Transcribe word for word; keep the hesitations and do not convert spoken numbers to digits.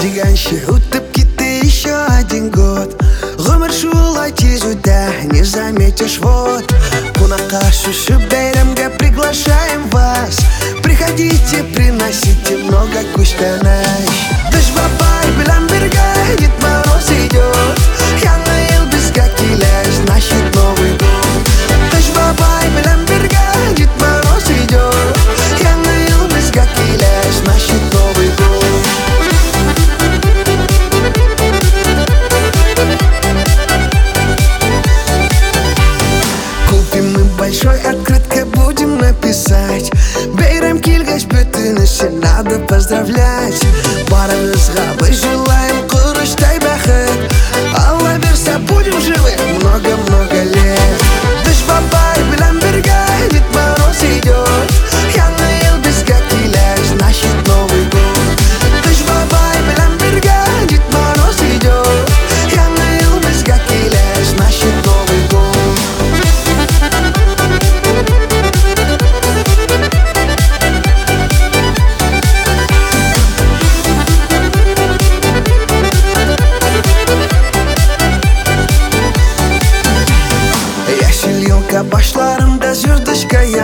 дегенше утып кетті еще один год. Ғұмыр шулай тез өтті, не заметишь вот. Қонаққа шүшіп бәйрәмге приглашаем вас. Приходите, приносите много күштәнәш. Дыш бабай белән бергә Дед Мороз идет. Яңа ел безгә килә, значит Новый год. Дыш бабай белән бергә Дед Мороз идет. Яңа ел безгә килә, значит Новый год. Купим мы большой открытка, будем написать: бәйрәм килгәч бөтенесен надо поздравлять. Барыбызга мы желаем корыштай бәхет. Алла берсә будем живы много-много лет. Дыш бабай белән бергә Дед Мороз идет. Яңа ел безгә килә, значит Новый год. Дыш бабай белән бергә Дед Мороз идет. Яңа ел безгә килә, значит Новый год. Яшел елка башларында звездочка